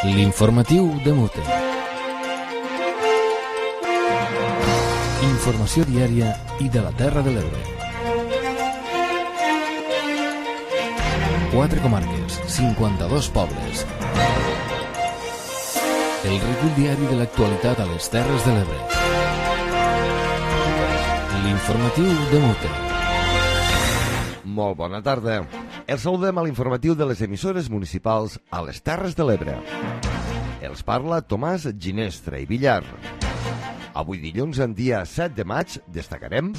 L'informatiu de Mute. Informació diària i de la Terra de l'Ebre. 4 comarques, 52 pobles. El recull diari de l'actualitat a les Terres de l'Ebre. L'informatiu de Mute. Molt bona tarda. Els saludem a l'informatiu de les emissores municipals a les Terres de l'Ebre. Els parla Tomàs Ginestra i Villar. Avui dilluns, en dia 7 de maig, destacarem: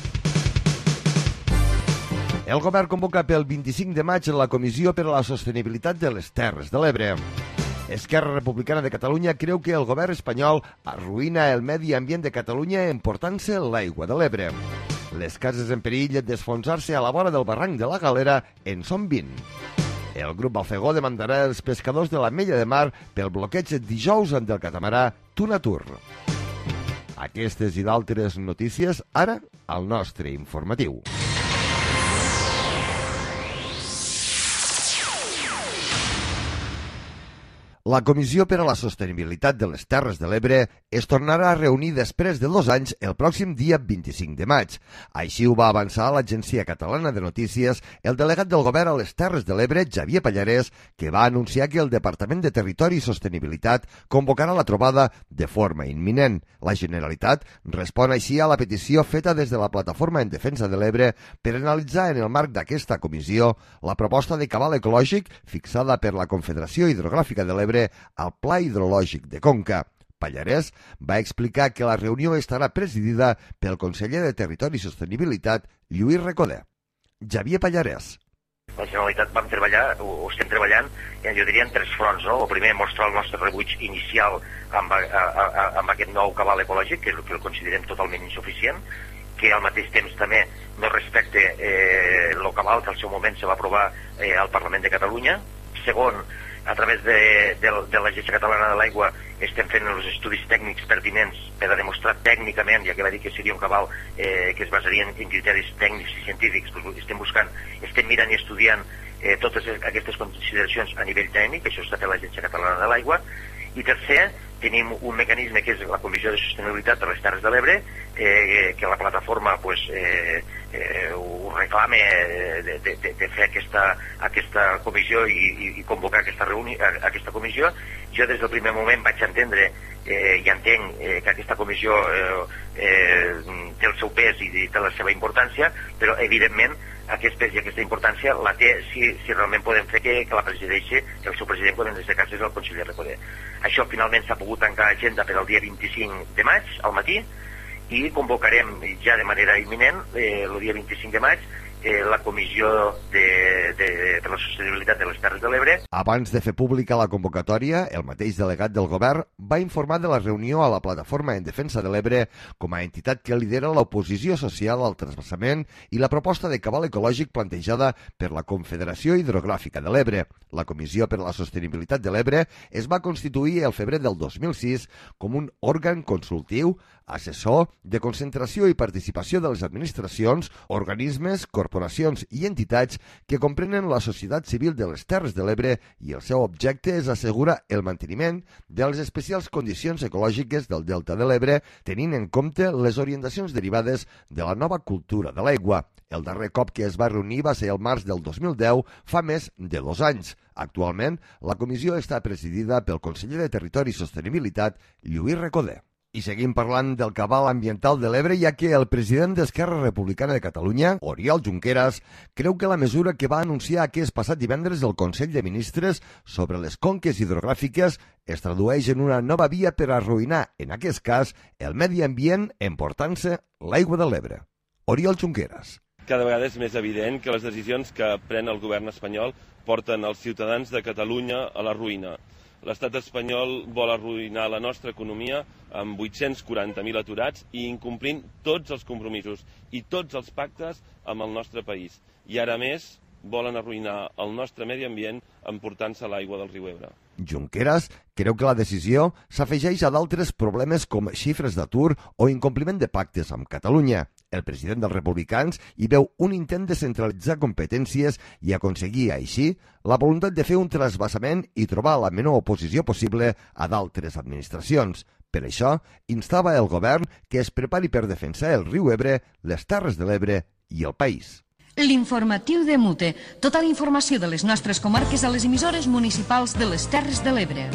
el govern convoca pel 25 de maig la Comissió per a la Sostenibilitat de les Terres de l'Ebre. Esquerra Republicana de Catalunya creu que el govern espanyol arruïna el medi ambient de Catalunya emportant-se l'aigua de l'Ebre. Les cases en perill d'esfonsar-se a la vora del barranc de la Galera en són 20. El grup Balfegó demandarà els pescadors de l'Ametlla de Mar pel bloqueig dijous del catamarà Tunatur. Aquestes i d'altres notícies ara al nostre informatiu. La Comissió per a la Sostenibilitat de les Terres de l'Ebre es tornarà a reunir després de 2 anys el pròxim dia 25 de maig. Així ho va avançar a l'Agència Catalana de Notícies el delegat del govern a les Terres de l'Ebre, Xavier Pallarès, que va anunciar que el Departament de Territori i Sostenibilitat convocarà la trobada de forma imminent. La Generalitat respon així a la petició feta des de la Plataforma en Defensa de l'Ebre per analitzar en el marc d'aquesta comissió la proposta de cabal ecològic fixada per la Confederació Hidrogràfica de l'Ebre al Pla Hidrològic de Conca. Pallarès va explicar que la reunió estarà presidida pel conseller de Territori i Sostenibilitat, Lluís Recoder. Xavier Pallarès. La Generalitat vam treballar, o estem treballant, jo diria en 3 fronts. No? El primer, mostrar el nostre rebuig inicial amb aquest nou cabal ecològic, que el considerem totalment insuficient, que al mateix temps també no respecte el cabal que al seu moment se va aprovar al Parlament de Catalunya. Segon, a través de l'Agència Catalana de l'Aigua estem fent els estudis tècnics pertinents per a demostrar tècnicament, ja que va dir que seria un cabal que es basaria en criteris tècnics i científics, estem mirant i estudiant totes aquestes consideracions a nivell tècnic, això està fent l'Agència Catalana de l'Aigua. I tercer, tenim un mecanisme que és la Comissió de Sostenibilitat de les Terres de l'Ebre, que la plataforma ho reclama de fer aquesta comissió i convocar aquesta comissió. Jo des del primer moment vaig entendre i entenc que aquesta comissió té el seu pes i té la seva importància, però evidentment aquest pes i aquesta importància la té si realment podem fer que la presideixi el seu president, quan en aquest cas és el conseller Recoder. Això finalment s'ha pogut tancar agenda per al dia 25 de maig al matí i convocarem ja de manera imminent el dia 25 de maig la Comissió per la Sostenibilitat de les Terres de l'Ebre. Abans de fer pública la convocatòria, el mateix delegat del govern va informar de la reunió a la Plataforma en Defensa de l'Ebre com a entitat que lidera l'oposició social al transvasament i la proposta de cabal ecològic plantejada per la Confederació Hidrogràfica de l'Ebre. La Comissió per a la Sostenibilitat de l'Ebre es va constituir el febrer del 2006 com un òrgan consultiu, assessor, de concentració i participació de les administracions, organismes, corporacions i entitats que comprenen la societat civil de les Terres de l'Ebre i el seu objecte és assegurar el manteniment de les especials condicions ecològiques del Delta de l'Ebre, tenint en compte les orientacions derivades de la nova cultura de l'aigua. El darrer cop que es va reunir va ser el març del 2010, fa més de 2 anys. Actualment, la comissió està presidida pel conseller de Territori i Sostenibilitat, Lluís Recoder. I seguim parlant del cabal ambiental de l'Ebre, ja que el president d'Esquerra Republicana de Catalunya, Oriol Junqueras, creu que la mesura que va anunciar aquest passat divendres el Consell de Ministres sobre les conques hidrogràfiques es tradueix en una nova via per arruïnar, en aquest cas, el medi ambient emportant-se l'aigua de l'Ebre. Oriol Junqueras. Cada vegada és més evident que les decisions que pren el govern espanyol porten els ciutadans de Catalunya a la ruïna. L'estat espanyol vol arruïnar la nostra economia amb 840.000 aturats i incomplint tots els compromisos i tots els pactes amb el nostre país. I ara més volen arruïnar el nostre medi ambient emportant-se l'aigua del riu Ebre. Junqueras creu que la decisió s'afegeix a d'altres problemes com xifres d'atur o incompliment de pactes amb Catalunya. El president dels republicans hi veu un intent de centralitzar competències i aconseguir, així, la voluntat de fer un trasbassament i trobar la menor oposició possible a d'altres administracions. Per això, instava el govern que es prepari per defensar el riu Ebre, les Terres de l'Ebre i el país. L'informatiu de Mute. Tota la informació de les nostres comarques a les emissores municipals de les Terres de l'Ebre.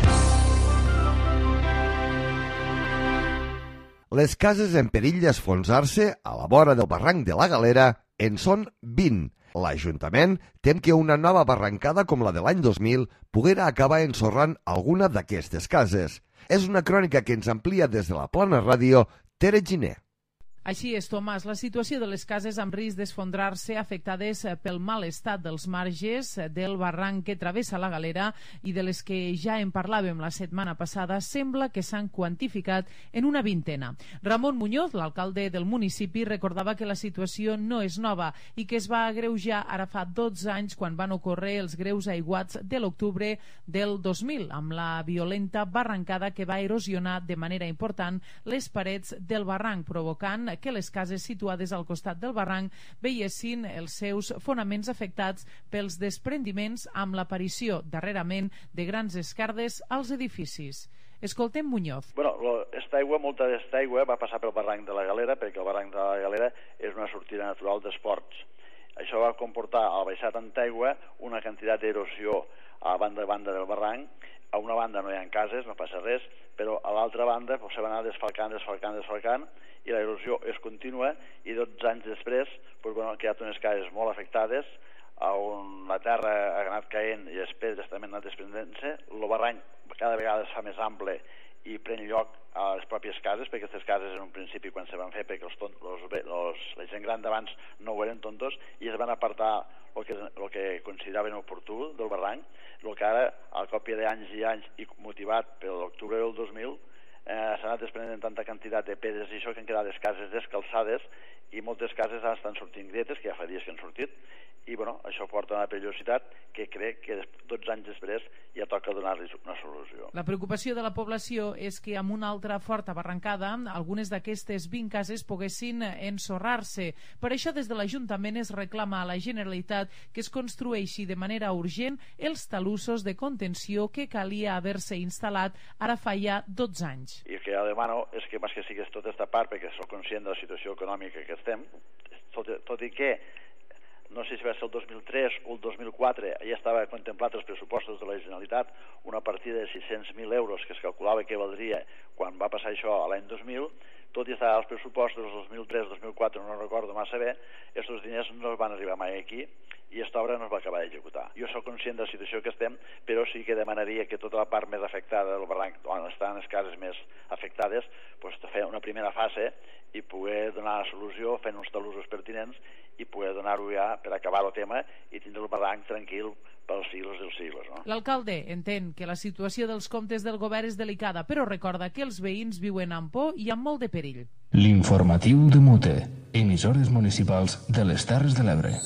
Les cases en perill d'esfonsar-se a la vora del barranc de la Galera en són 20. L'Ajuntament tem que una nova barrancada com la de l'any 2000 poguera acabar ensorrant alguna d'aquestes cases. És una crònica que ens amplia des de la Plana Ràdio, Tere Giner. Així és, Tomàs, la situació de les cases amb risc d'esfondrar-se afectades pel mal estat dels marges del barranc que travessa la Galera i de les que ja en parlàvem la setmana passada sembla que s'han quantificat en una vintena. Ramon Muñoz, l'alcalde del municipi, recordava que la situació no és nova i que es va agreujar ara fa 12 anys quan van ocórrer els greus aiguats de l'octubre del 2000 amb la violenta barrancada que va erosionar de manera important les parets del barranc, provocant que les cases situades al costat del barranc veiessin els seus fonaments afectats pels desprendiments amb l'aparició darrerament de grans esquerdes als edificis. Escoltem Muñoz. Molta d'esta aigua va passar pel barranc de la Galera, perquè el barranc de la Galera és una sortida natural d'esports. Això va comportar, al baixar tanta aigua, una quantitat d'erosió a banda del barranc. A una banda no hi ha cases, no passa res, però a l'altra banda se va anar desfalcant, i l'erosió és contínua, i 12 anys després han quedat unes cases molt afectades, on la terra ha anat caent i les pedres també han anat desprendent-se. El barranc cada vegada es fa més ample i pren lloc a les pròpies cases, perquè aquestes cases en un principi quan se van fer, perquè la gent gran d'abans no ho eren tontos, i es van apartar el que consideraven oportú del barranc, el que ara, al cop d'anys i anys, i motivat per l'octubre del 2000, s'ha anat desprenent tanta quantitat de pedres i això que han quedat les cases descalçades, i moltes cases ara estan sortint gretes, que ja fa dies que han sortit, i això porta una perillositat que crec que 12 anys després ja toca donar-li una solució. La preocupació de la població és que amb una altra forta barrancada algunes d'aquestes 20 cases poguessin ensorrar-se. Per això des de l'Ajuntament es reclama a la Generalitat que es construeixi de manera urgent els talussos de contenció que calia haver-se instal·lat ara fa ja 12 anys. I el que ja demano és que més que sigues tota aquesta part, perquè soc conscient de la situació econòmica que estem, tot i que no sé si va ser el 2003 o el 2004, ja estava contemplat els pressupostos de la Generalitat una partida de 600.000 euros que es calculava que valdria quan va passar això a l'any 2000, tot i estar als pressupostos del 2003-2004, no recordo massa bé, aquests diners no van arribar mai aquí i aquesta obra no es va acabar d'executar. Jo soc conscient de la situació que estem, però sí que demanaria que tota la part més afectada del barranc, on estan les cases més afectades, fer una primera fase i poder donar la solució fent uns talussos pertinents i poder donar-ho ja per acabar el tema i tindre el barranc tranquil pels sigles dels sigles. No? L'alcalde entén que la situació dels comptes del govern és delicada, però recorda que els veïns viuen amb por i amb molt de perill. L'informatiu de Mute, emissores municipals de les Terres de l'Ebre.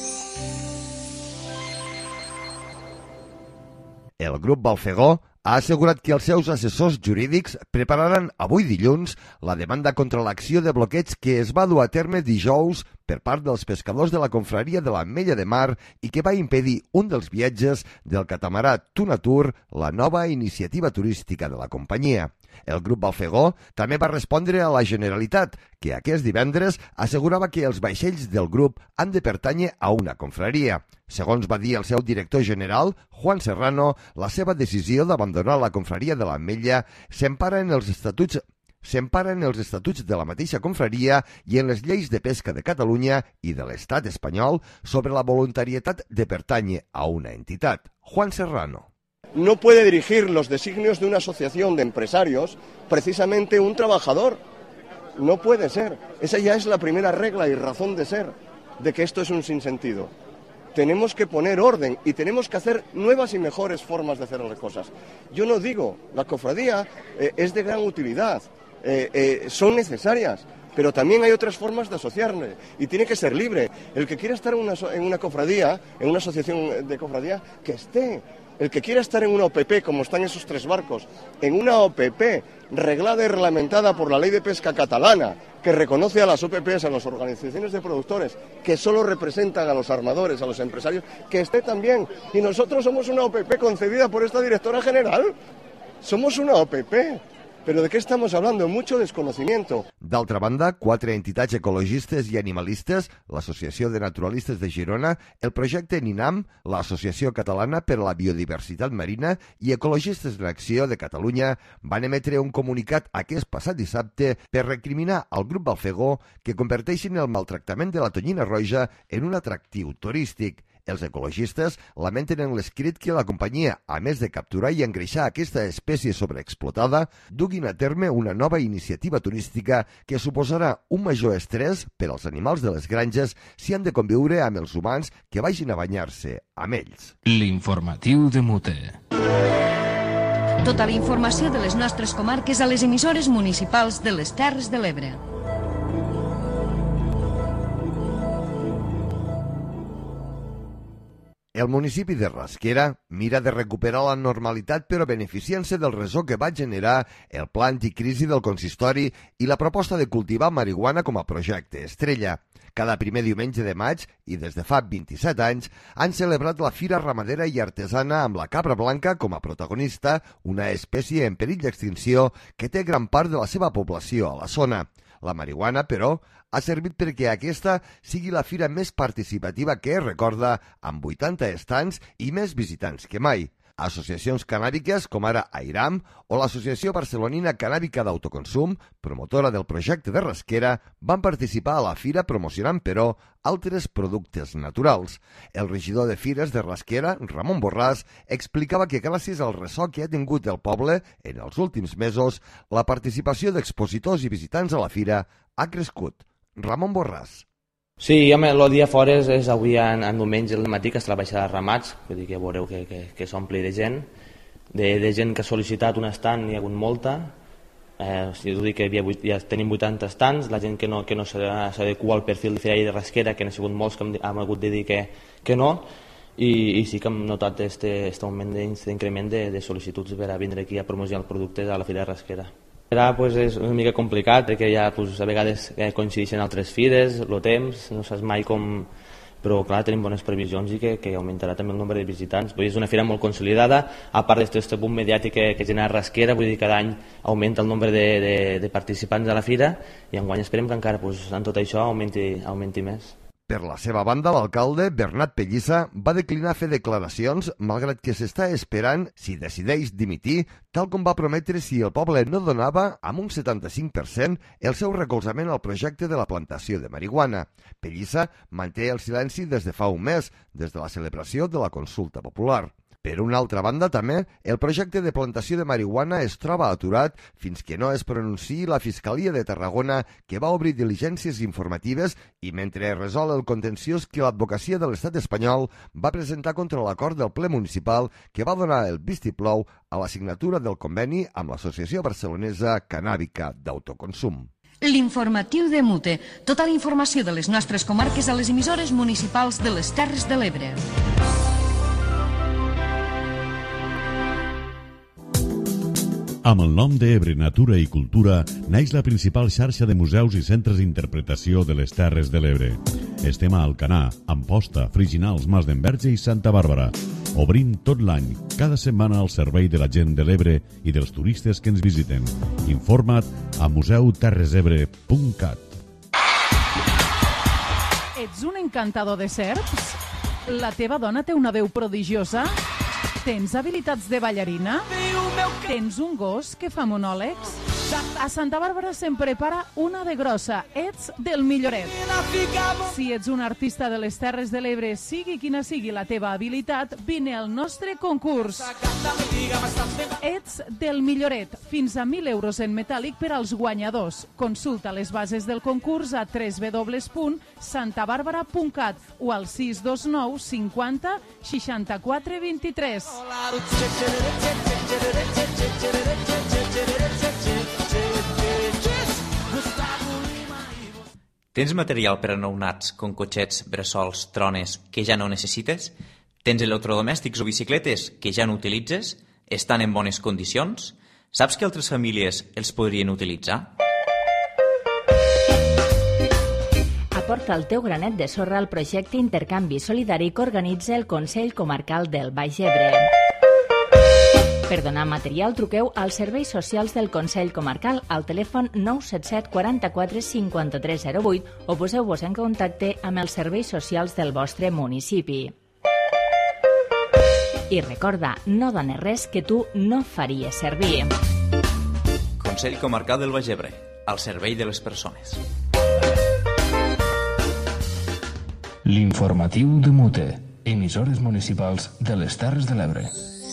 El grup Balfegó ha assegurat que els seus assessors jurídics prepararan avui dilluns la demanda contra l'acció de bloqueig que es va dur a terme dijous per part dels pescadors de la confraria de l'Ametlla de Mar i que va impedir un dels viatges del catamarà Tunatur, la nova iniciativa turística de la companyia. El grup Balfegó també va respondre a la Generalitat, que aquest divendres assegurava que els vaixells del grup han de pertànyer a una confraria. Segons va dir el seu director general, Juan Serrano, la seva decisió d'abandonar la confraria de l'Ametlla s'empara en els estatuts de la mateixa confraria i en les lleis de pesca de Catalunya i de l'Estat espanyol sobre la voluntarietat de pertànyer a una entitat. Juan Serrano. No puede dirigir los designios de una asociación de empresarios precisamente un trabajador. No puede ser. Esa ya es la primera regla y razón de ser de que esto es un sinsentido. Tenemos que poner orden y tenemos que hacer nuevas y mejores formas de hacer las cosas. Yo no digo, la cofradía es de gran utilidad, son necesarias, pero también hay otras formas de asociarle y tiene que ser libre. El que quiera estar en una cofradía, en una asociación de cofradía, que esté. El que quiera estar en una OPP, como están esos 3 barcos, en una OPP reglada y reglamentada por la ley de pesca catalana, que reconoce a las OPPs, a las organizaciones de productores, que solo representan a los armadores, a los empresarios, que esté también. Y nosotros somos una OPP concedida por esta directora general. Somos una OPP. Però de què estem hablando? Mucho desconocimiento. D'altra banda, 4 entitats ecologistes i animalistes, l'Associació de Naturalistes de Girona, el projecte NINAM, l'Associació Catalana per a la Biodiversitat Marina i Ecologistes en Acció de Catalunya van emetre un comunicat aquest passat dissabte per recriminar al grup Balfegó que converteixin el maltractament de la tonyina roja en un atractiu turístic. Els ecologistes lamenten en l'escrit que la companyia, a més de capturar i engreixar aquesta espècie sobreexplotada, duguin a terme una nova iniciativa turística que suposarà un major estrès per als animals de les granges si han de conviure amb els humans que vagin a banyar-se amb ells. L'informatiu de Mute. Tota la informació de les nostres comarques a les emissores municipals de les Terres de l'Ebre. El municipi de Rasquera mira de recuperar la normalitat però beneficiant-se del ressò que va generar el pla anticrisi del consistori i la proposta de cultivar marihuana com a projecte estrella. Cada primer diumenge de maig i des de fa 27 anys han celebrat la Fira Ramadera i Artesana amb la cabra blanca com a protagonista, una espècie en perill d'extinció que té gran part de la seva població a la zona. La marihuana, però, ha servit perquè aquesta sigui la fira més participativa que es recorda, amb 80 estants i més visitants que mai. Associacions cannàbiques com ara AIRAM o l'Associació Barcelonina Cannàbica d'Autoconsum, promotora del projecte de Rasquera, van participar a la fira promocionant, però, altres productes naturals. El regidor de Fires de Rasquera, Ramon Borràs, explicava que gràcies al ressò que ha tingut el poble en els últims mesos, la participació d'expositors i visitants a la fira ha crescut. Ramon Borràs. Sí, home, el dia fora és avui en diumenge al matí que està la baixada de ramats, vull dir que veureu que s'ompli de gent, de gent que ha sol·licitat un estand, n'hi ha hagut molta, si us dic que ja tenim 80 estands, la gent que no s'adequa al perfil de Fira de Rasquera, que n'ha sigut molts que hem hagut de dir que no, i sí que hem notat aquest augment d'increment de sol·licituds per a vindre aquí a promocionar els productes a la Fira de Rasquera. És una mica complicat perquè ja a vegades coincideixen altres fires, el temps, no saps mai com... Però clar, tenim bones previsions i que augmentarà també el nombre de visitants. És una fira molt consolidada, a part d'aquest boom mediàtic que genera Rasquera, vull dir que cada any augmenta el nombre de participants a la fira i enguany esperem que encara en tot això augmenti més. Per la seva banda, l'alcalde, Bernat Pellissa, va declinar fer declaracions, malgrat que s'està esperant si decideix dimitir, tal com va prometre si el poble no donava, amb un 75%, el seu recolzament al projecte de la plantació de marihuana. Pellissa manté el silenci des de fa un mes, des de la celebració de la consulta popular. Per una altra banda, també, el projecte de plantació de marihuana es troba aturat fins que no es pronunciï la Fiscalia de Tarragona, que va obrir diligències informatives i mentre es resol el contenciós que l'advocacia de l'Estat espanyol va presentar contra l'acord del ple municipal que va donar el vistiplau a la signatura del conveni amb l'Associació Barcelonesa Cannàbica d'Autoconsum. L'informatiu de Mute. Tota la informació de les nostres comarques a les emissores municipals de les Terres de l'Ebre. Amb el nom d'Ebre Natura i Cultura naix la principal xarxa de museus i centres d'interpretació de les Terres de l'Ebre. Estem a Alcanar, Amposta, Friginals, Mas d'Enverge i Santa Bàrbara. Obrim tot l'any, cada setmana al servei de la gent de l'Ebre i dels turistes que ens visiten. Informa't a museuterresebre.cat. Ets un encantador de serps? La teva dona té una veu prodigiosa? Tens habilitats de ballarina? Tens un gos que fa monòlegs? A Santa Bàrbara se'n prepara una de grossa. Ets del milloret. Si ets un artista de les Terres de l'Ebre, sigui quina sigui la teva habilitat, vine al nostre concurs. Ets del milloret. Fins a 1.000 euros en metàl·lic per als guanyadors. Consulta les bases del concurs a www.santabarbara.cat o al 629 50 64 23. Tens material per a nounats, com cotxets, bressols, trones, que ja no necessites? Tens electrodomèstics o bicicletes que ja no utilitzes? Estan en bones condicions? Saps que altres famílies els podrien utilitzar? Aporta el teu granet de sorra al projecte Intercanvi Solidari que organitza el Consell Comarcal del Baix Ebre. Per donar material, truqueu als serveis socials del Consell Comarcal al telèfon 977 44 53 08 o poseu-vos en contacte amb els serveis socials del vostre municipi. I recorda, no dones res que tu no faries servir. Consell Comarcal del Baix Ebre, al servei de les persones. L'informatiu de Mute, emissores municipals de les Terres de l'Ebre.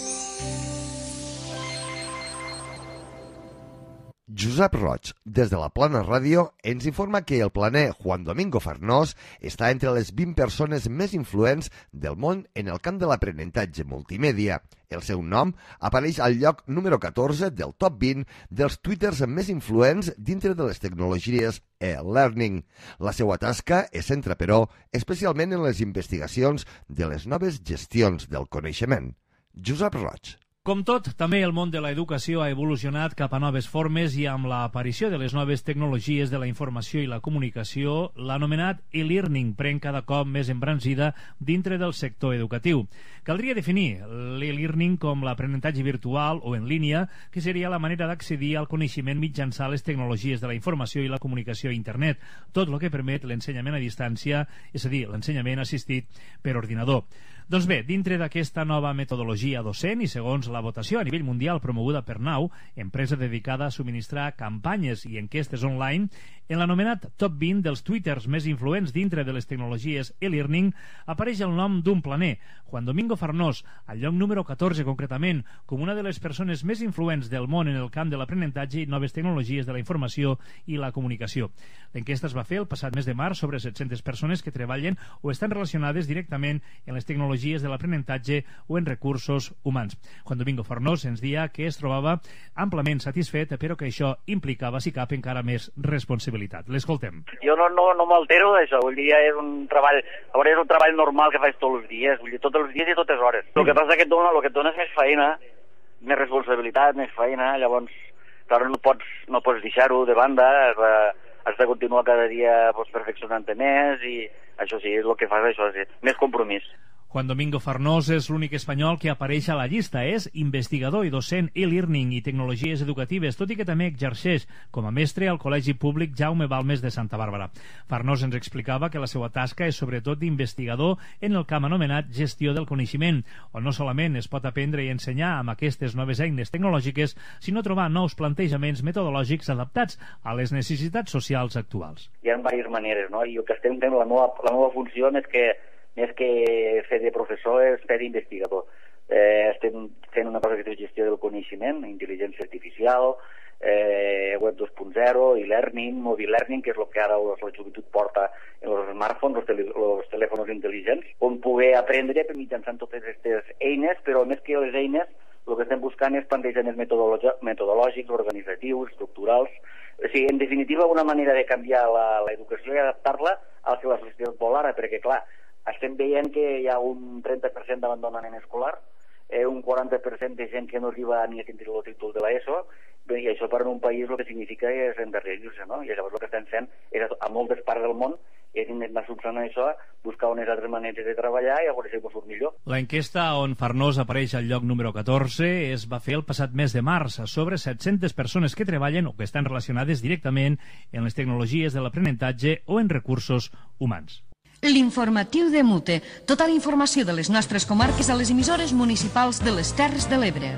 Josep Roig, des de la Plana Ràdio, ens informa que el planer Juan Domingo Farnós està entre les 20 persones més influents del món en el camp de l'aprenentatge multimèdia. El seu nom apareix al lloc número 14 del top 20 dels twitters més influents dintre de les tecnologies e-learning. La seva tasca es centra, però, especialment en les investigacions de les noves gestions del coneixement. Josep Roig. Com tot, també el món de l'educació ha evolucionat cap a noves formes i amb l'aparició de les noves tecnologies de la informació i la comunicació, l'anomenat e-learning pren cada cop més embranzida dintre del sector educatiu. Caldria definir l'e-learning com l'aprenentatge virtual o en línia, que seria la manera d'accedir al coneixement mitjançant les tecnologies de la informació i la comunicació a internet, tot el que permet l'ensenyament a distància, és a dir, l'ensenyament assistit per ordinador. Doncs bé, dintre d'aquesta nova metodologia docent i segons la votació a nivell mundial promoguda per NOW, empresa dedicada a subministrar campanyes i enquestes online, en l'anomenat top 20 dels twitters més influents dintre de les tecnologies e-learning apareix el nom d'un planer, Juan Domingo Farnós, al lloc número 14 concretament, com una de les persones més influents del món en el camp de l'aprenentatge i noves tecnologies de la informació i la comunicació. L'enquesta es va fer el passat mes de març sobre 700 persones que treballen o estan relacionades directament en les tecnologies de l'aprenentatge o en recursos humans. Juan Domingo Farnós ens dia que es trobava amplament satisfet, però que això implicava, si cap, encara més responsabilitat. L'escoltem. Jo no m'altero d'això, vull dir, és un treball, a veure, és un treball normal que faig tots els dies, vull dir, tots els dies i totes hores. El que passa que et dona és més feina, més responsabilitat, més feina, llavors, clar, no pots deixar-ho de banda, has de continuar cada dia perfeccionant-te més i això sí, és el que fas, això sí, més compromís. Juan Domingo Farnós és l'únic espanyol que apareix a la llista. És investigador i docent e-learning i tecnologies educatives, tot i que també exerceix com a mestre al Col·legi Públic Jaume Balmes de Santa Bàrbara. Farnós ens explicava que la seva tasca és sobretot d'investigador en el camp anomenat gestió del coneixement, on no solament es pot aprendre i ensenyar amb aquestes noves eines tecnològiques, sinó trobar nous plantejaments metodològics adaptats a les necessitats socials actuals. Hi ha diverses maneres, no? I el que estem fent, la meva funció més que fer de professor és fer d'investigador. Estem fent una cosa que es diu gestió del coneixement, intel·ligència artificial, web 2.0, e-learning, mobile learning, que és el que ara la joventut porta en els smartphones, els telèfons intel·ligents, on poder aprendre mitjançant totes aquestes eines, però més que les eines, el que estem buscant és plantejaments metodològics, organitzatius, estructurals. O sigui, en definitiva, una manera de canviar l'educació i adaptar-la al que la societat vol ara, perquè, clar, estem veient que hi ha un 30% d'abandonament escolar, un 40% de gent que no arriba ni a tindre el títol de l'ESO, i això per a un país el que significa és endarrerir-se, no? I llavors el que estem fent és a moltes parts del món és intentar subsanar això, buscar unes altres maneres de treballar i a veure si ho surt millor. L'enquesta on Farnós apareix al lloc número 14 es va fer el passat mes de març sobre 700 persones que treballen o que estan relacionades directament en les tecnologies de l'aprenentatge o en recursos humans. L'informatiu de Mute. Tota la informació de les nostres comarques a les emissores municipals de les Terres de l'Ebre.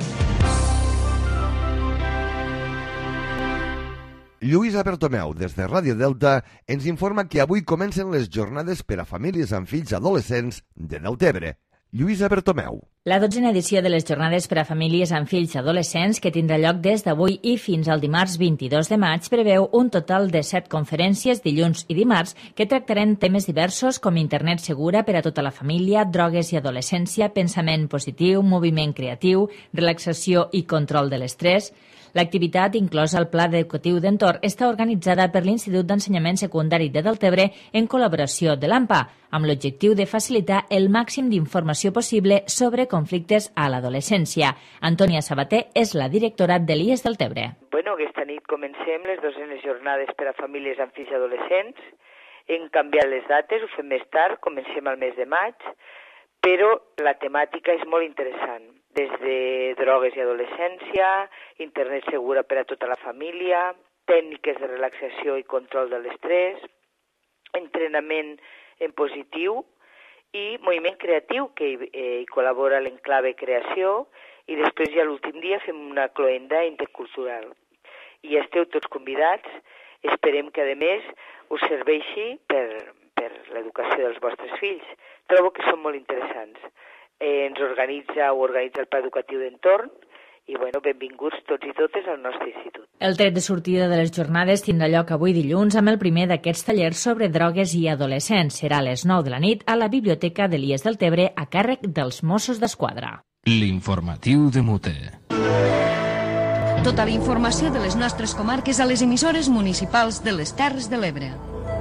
Lluïsa Bertomeu, des de Ràdio Delta, ens informa que avui comencen les jornades per a famílies amb fills adolescents de Deltebre. Lluïsa Bertomeu. La 12a edició de les jornades per a famílies amb fills adolescents, que tindrà lloc des d'avui i fins al dimarts 22 de maig, preveu un total de 7 conferències dilluns i dimarts que tractaran temes diversos com internet segura per a tota la família, drogues i adolescència, pensament positiu, moviment creatiu, relaxació i control de l'estrès. L'activitat, inclosa al Pla Educatiu d'Entorn, està organitzada per l'Institut d'Ensenyament Secundari de Deltebre en col·laboració de l'AMPA, amb l'objectiu de facilitar el màxim d'informació possible sobre conflictes a l'adolescència. Antònia Sabater és la directora de l'IES Deltebre. Aquesta nit comencem les 200 jornades per a famílies amb fills adolescents. Hem canviat les dates, ho fem més tard, comencem al mes de maig, però la temàtica és molt interessant. Des de drogues i adolescència, internet segura per a tota la família, tècniques de relaxació i control de l'estrès, entrenament en positiu i moviment creatiu, que hi col·labora l'Enclave Creació, i després ja l'últim dia fem una cloenda intercultural. I esteu tots convidats, esperem que a més us serveixi per l'educació dels vostres fills. Trobo que són molt interessants. Ho organitza el Pla Educatiu d'Entorn i benvinguts tots i totes al nostre institut. El tret de sortida de les jornades tindrà lloc avui dilluns amb el primer d'aquests tallers sobre drogues i adolescents. Serà a les 9 de la nit a la Biblioteca d'Elies del Tebre a càrrec dels Mossos d'Esquadra. L'informatiu de Mute. Tota la informació de les nostres comarques a les emissores municipals de les Terres de l'Ebre.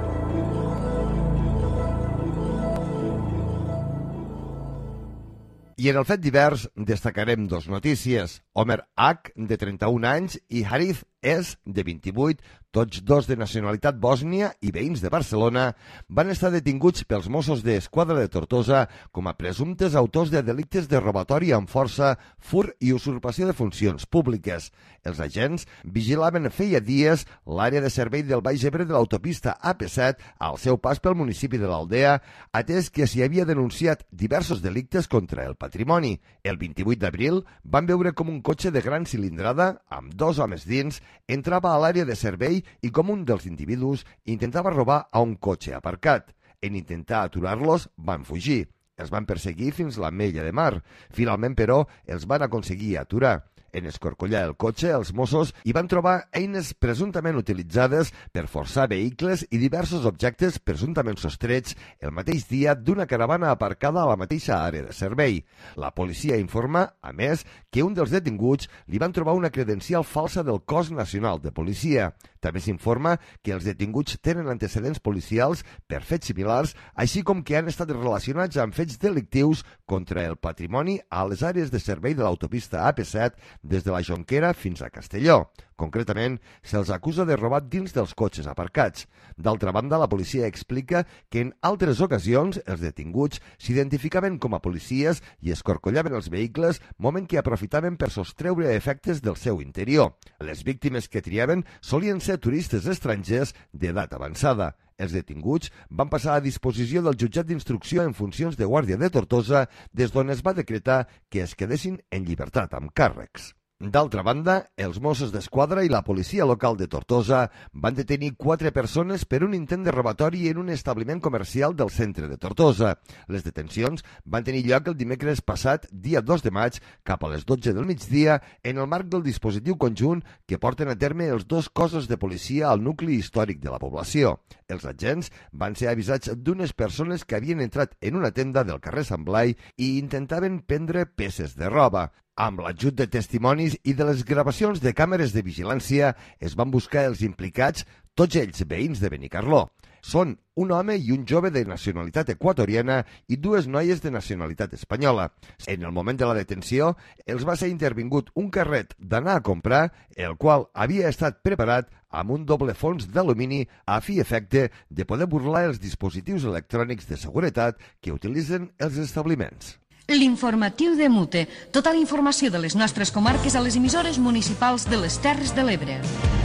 I en el fet divers destacarem dos notícies. Omer H, de 31 anys, i Harith S, de 28, tots dos de nacionalitat bòsnia i veïns de Barcelona, van estar detinguts pels Mossos d'Esquadra de Tortosa com a presumptes autors de delictes de robatori amb força, fur i usurpació de funcions públiques. Els agents vigilaven feia dies l'àrea de servei del Baix Ebre de l'autopista AP7 al seu pas pel municipi de l'Aldea, atès que s'hi havia denunciat diversos delictes contra el patrimoni. El 28 d'abril van veure com un cotxe de gran cilindrada, amb dos homes dins, entrava a l'àrea de servei i com un dels individus intentava robar a un cotxe aparcat. En intentar aturar-los, van fugir. Els van perseguir fins a l'Ametlla de Mar. Finalment, però, els van aconseguir aturar. En escorcollar el cotxe, els Mossos hi van trobar eines presumptament utilitzades per forçar vehicles i diversos objectes presumptament sostrets el mateix dia d'una caravana aparcada a la mateixa àrea de servei. La policia informa, a més, que un dels detinguts li van trobar una credencial falsa del Cos Nacional de Policia. També s'informa que els detinguts tenen antecedents policials per fets similars, així com que han estat relacionats amb fets delictius contra el patrimoni a les àrees de servei de l'autopista AP7 des de la Jonquera fins a Castelló. Concretament, se'ls acusa de robar dins dels cotxes aparcats. D'altra banda, la policia explica que en altres ocasions els detinguts s'identificaven com a policies i escorcollaven els vehicles, moment que aprofitaven per sostreure efectes del seu interior. Les víctimes que triaven solien ser turistes estrangers d'edat avançada. Els detinguts van passar a disposició del jutjat d'instrucció en funcions de guàrdia de Tortosa, des d'on es va decretar que es quedessin en llibertat amb càrrecs. D'altra banda, els Mossos d'Esquadra i la policia local de Tortosa van detenir 4 persones per un intent de robatori en un establiment comercial del centre de Tortosa. Les detencions van tenir lloc el dimecres passat, dia 2 de maig, cap a les 12 del migdia, en el marc del dispositiu conjunt que porten a terme els dos cossos de policia al nucli històric de la població. Els agents van ser avisats d'unes persones que havien entrat en una tenda del carrer Sant Blai i intentaven prendre peces de roba. Amb l'ajut de testimonis i de les gravacions de càmeres de vigilància es van buscar els implicats, tots ells veïns de Benicarló. Són un home i un jove de nacionalitat equatoriana i 2 noies de nacionalitat espanyola. En el moment de la detenció, els va ser intervingut un carret d'anar a comprar, el qual havia estat preparat amb un doble fons d'alumini a fi efecte de poder burlar els dispositius electrònics de seguretat que utilitzen els establiments. L'informatiu de Mute. Tota la informació de les nostres comarques a les emissores municipals de les Terres de l'Ebre.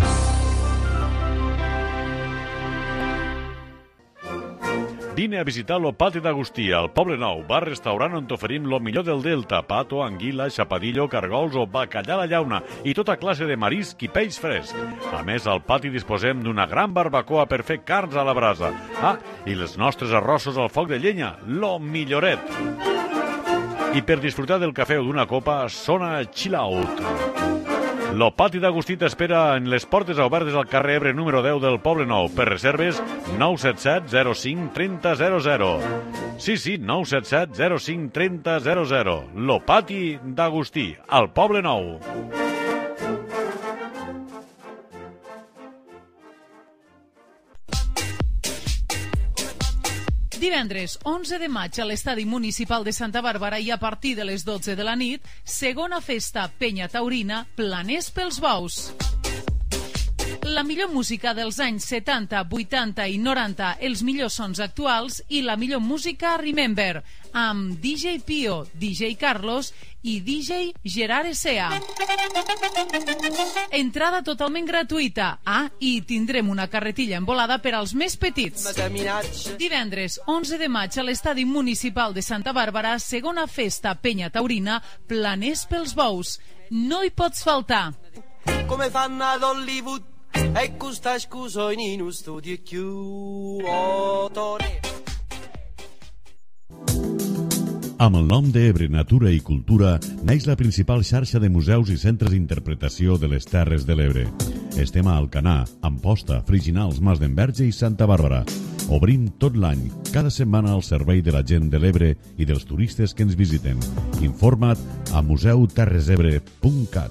Vine a visitar el Pati d'Agustí, al Poble Nou, bar-restaurant on t'oferim lo millor del delta, pato, anguila, xapadillo, cargols o bacallà a la llauna i tota classe de marisc i peix fresc. A més, al pati disposem d'una gran barbacoa per fer carns a la brasa. Ah, i els nostres arrossos al foc de llenya, lo milloret. I per disfrutar del cafè o d'una copa, sona Chill Out. Lo Pati d'Agustí t'espera en les portes obertes al carrer Ebre número 10 del Poble Nou. Per reserves, 977 05 30 00. Sí, 977 05 30 00. Lo Pati d'Agustí, al Poble Nou. Divendres 11 de maig a l'Estadi Municipal de Santa Bàrbara i a partir de les 12 de la nit, segona festa Penya Taurina Planers pels Bous. La millor música dels anys 70, 80 i 90, els millors sons actuals i la millor música Remember, amb DJ Pio, DJ Carlos i DJ Gerard Essea. Entrada totalment gratuïta. I tindrem una carretilla envolada per als més petits. Divendres 11 de maig a l'Estadi Municipal de Santa Bàrbara, segona festa Penya Taurina, Planers pels Bous. No hi pots faltar. Come fanno ad Hollywood e questa scusa in uno studio chiuso. Amb el nom d'Ebre Natura i Cultura neix la principal xarxa de museus i centres d'interpretació de les Terres de l'Ebre. Estem a Alcanar, Amposta, Friginals, Mas d'Enverge i Santa Bàrbara. Obrim tot l'any, cada setmana al servei de la gent de l'Ebre i dels turistes que ens visiten. Informa't a museuterresebre.cat.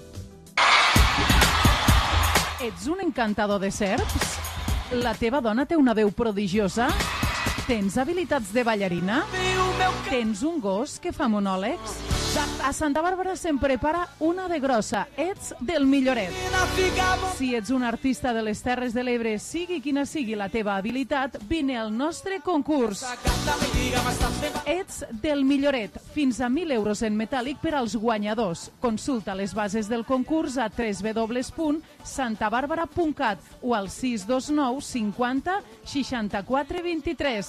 Ets un encantador de serps? La teva dona té una veu prodigiosa? Tens habilitats de ballarina? Tens un gos que fa monòlegs? A Santa Bàrbara se'n prepara una de grossa. Ets del milloret. Si ets un artista de les Terres de l'Ebre, sigui quina sigui la teva habilitat, vine al nostre concurs. Ets del milloret. Fins a 1.000 euros en metàl·lic per als guanyadors. Consulta les bases del concurs a www.santabarbara.cat o al 629 50 64 23.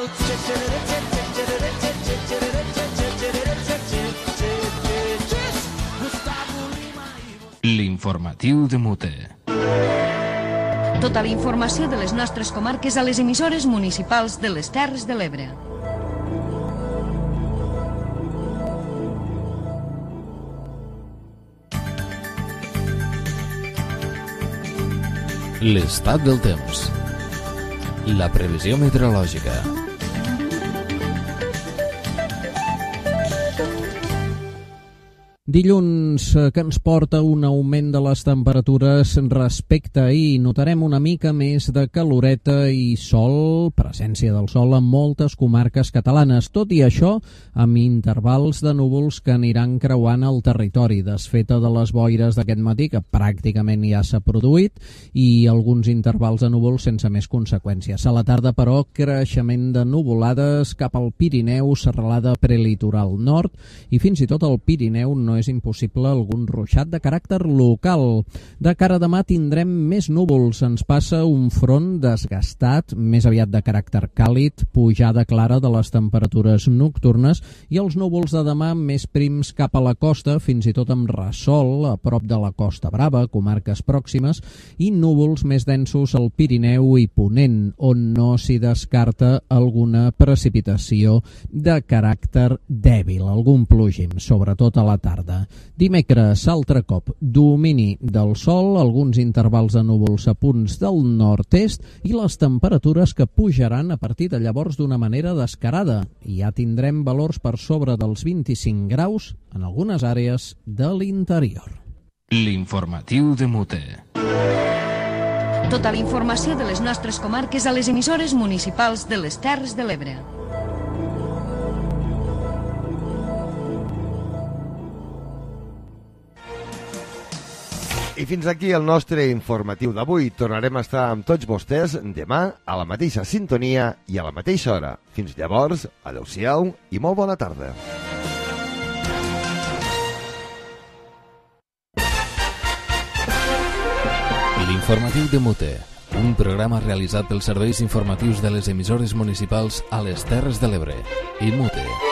L'informatiu de Mute. Tota la informació de les nostres comarques a les emissores municipals de les Terres de l'Ebre. L'estat del temps. La previsió meteorològica. Dilluns, que ens porta un augment de les temperatures respecte a ahir. Notarem una mica més de caloreta i sol, presència del sol en moltes comarques catalanes. Tot i això, amb intervals de núvols que aniran creuant el territori. Desfeta de les boires d'aquest matí, que pràcticament ja s'ha produït, i alguns intervals de núvols sense més conseqüències. A la tarda, però, creixement de nuvolades cap al Pirineu, serralada prelitoral nord, i fins i tot al Pirineu no és impossible algun ruixat de caràcter local. De cara a demà tindrem més núvols. Ens passa un front desgastat, més aviat de caràcter càlid, pujada clara de les temperatures nocturnes, i els núvols de demà més prims cap a la costa, fins i tot amb ressol a prop de la Costa Brava, comarques pròximes, i núvols més densos al Pirineu i Ponent, on no s'hi descarta alguna precipitació de caràcter dèbil, algun plogim, sobretot a la tarda. Dimecres, altre cop, domini del sol, alguns intervals de núvols a punts del nord-est i les temperatures que pujaran a partir de llavors d'una manera descarada. I ja tindrem valors per sobre dels 25 graus en algunes àrees de l'interior. L'informatiu de Mute. Tota la informació de les nostres comarques a les emissores municipals de les Terres de l'Ebre. I fins aquí el nostre informatiu d'avui. Tornarem a estar amb tots vostès demà a la mateixa sintonia i a la mateixa hora. Fins llavors, adeu-siau i molt bona tarda. L'informatiu de Mute, un programa realitzat pels serveis informatius de les emissores municipals a les Terres de l'Ebre i Mute.